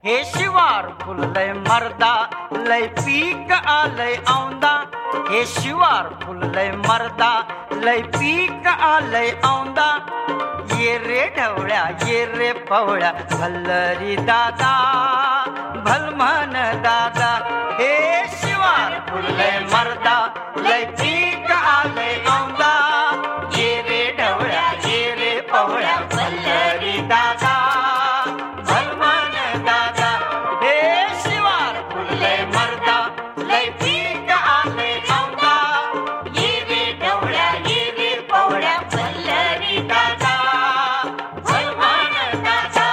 हे शिवार फुललय मर्दा लय पीक आलय औंदा. हे शिवार फुललय मर्दा लय पीक आलय औंदा. ये रे ढवळ्या ये रे पवळ्या भल्लरी दादा भलमन दादा. हे शिवार फुललय मर्दा लय पीक आलय औंदा. ये रे ढवळ्या ये रे पवळ्या भल्लरी दादा भलमन दादा. हे शिवार फुललय मर्दा लय पीक आलय औंदा. ये रे ढवळ्या ये रे पवळ्या भल्लरी दादा भलमन दादा.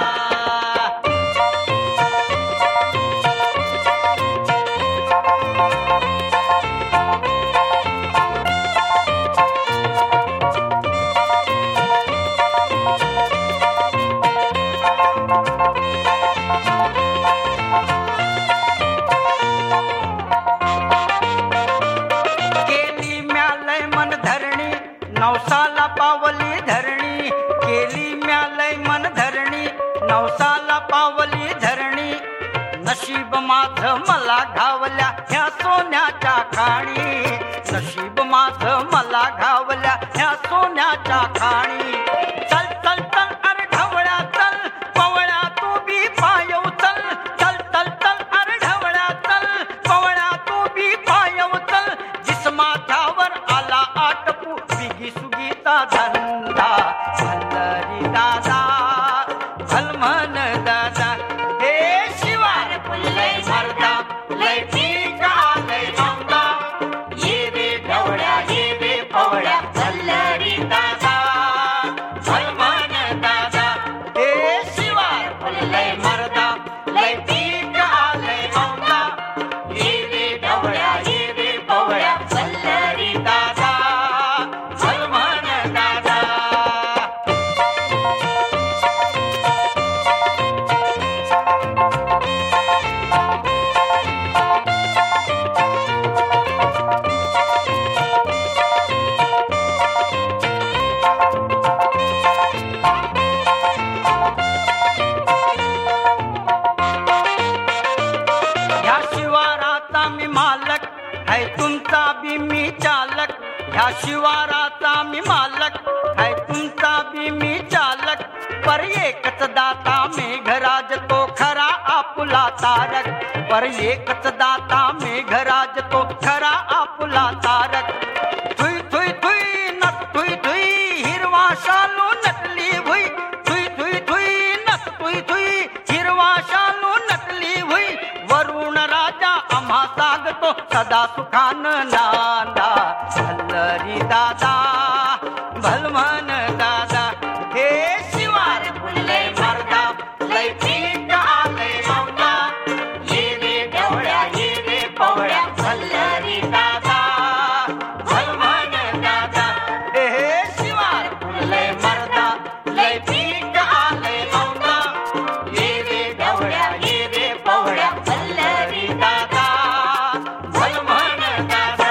केली म्यालय मन धरणी नवसाला पावली धरणी. केली म्यालय मन धरणी नवसाला पावली धरणी. नशीब माझं मला घावल्या ह्या सोन्याच्या खाणी. नशीब माझं मला घावल्या ह्या सोन्याच्या खाणी. चल चल चल अरे ढवळ्या चल पवळ्या तू बी पाय उचल. चल चल चल अरे ढवळ्या चल पवळ्या तू बी पाय उचल. जिस्माच्यावर आला आटपू बिगी सुगीचा धंदा भल्लरी दादा भलमन दादा. हे शिवार फुललय मर्दा लय पीक आलय औंदा. ये रे ढवळ्या ये रे पवळ्या भल्लरी दादा भलमन दादा. हे शिवार फुललय मर्दा लय पीक आलय औंदा. ये रे ढवळ्या ये रे पवळ्या भल्लरी दादा भलमन दादा. ह्या शिवाराचा मी मालक है तुमचा बी मी चालक. ह्या शिवाराचा मी मालक है तुमचा बी मी चालक. पर एकच दाता मेघराज तो खरा आपुला तारक. पर एकच दाता मेघराज तो खरा आपुला तारक. Thuy Thuy Thuy nut Thuy Thuy हिरवा शालू नटली भुई. Thuy Thuy Thuy nut Thuy Thuy हिरवा शालू नटली भुई. वरुण राजा आम्हा सांगतो सदा सुखान नांदा भल्लरी दादा भलमन दादा. हे शिवार फुललय मर्दा लय पीक आलय औंदा. ये रे ढवळ्या ये रे पवळ्या भल्लरी दादा भलमन दादा. हे शिवार फुललय मर्दा लय पीक आलय औंदा. ये रे ढवळ्या ये रे पवळ्या भल्लरी दादा भलमन दादा.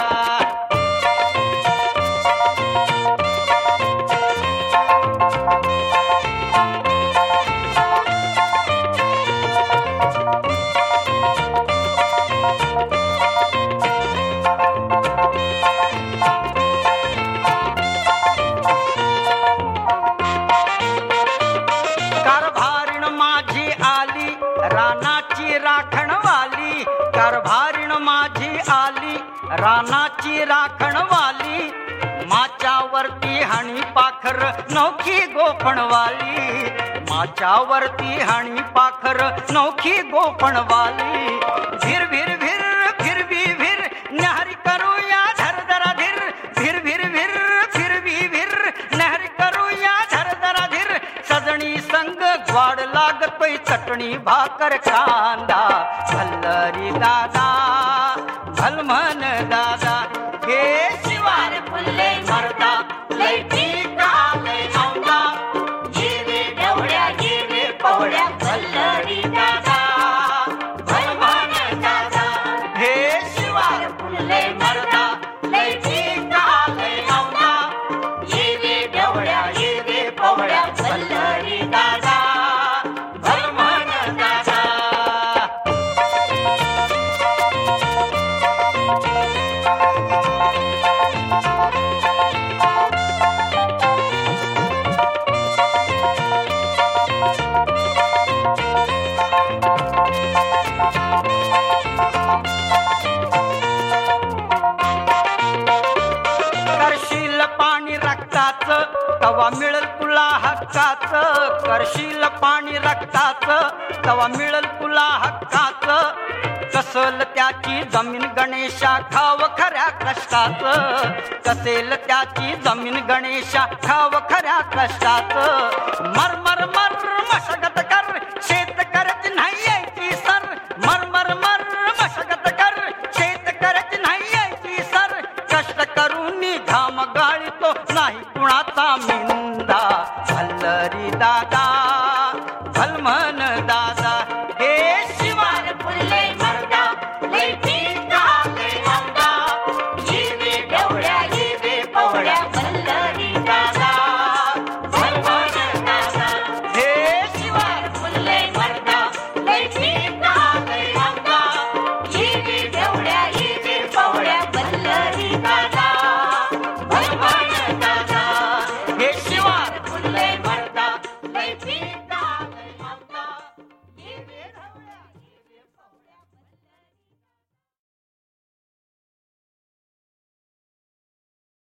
कारभारीण माझी आली रानाची राखणवाली. कारभारीण माझी आली रानाची राखणवाली. माच्यावरती हाणी पाखर नौखी गोफणवाली. माच्यावरती हाणी पाखर नौखी गोफणवाली. भिर भिर भिर फिर भी भिर न्याहारी करूया धरधरा धीर. भिर भिर भिर फिर भी भिर न्याहारी करूया धरधरा धीर. सजणी संग ग्वाड लागतोय चटणी भाकर कांदा भल्लरी दादा भलमन दादा. हे शिवार फुललय मर्दा लय पीक आलय औंदा. ये रे ढवळ्या ये रे पवळ्या भल्लरी दादा भलमन दादा. हे शिवार फुललय मर्दा लय पीक आलय औंदा. ये रे ढवळ्या ये रे पवळ्या भल्लरी दादा भलमन दादा. भरशील पाणी रक्ताचं तवा मिळल तुला हक्काचं कसल त्याची जमीन गणेशा खाव खऱ्या कष्टाचं कसेल त्याची जमीन गणेशा खाव खऱ्या कष्टाचं मर मर मर मशगत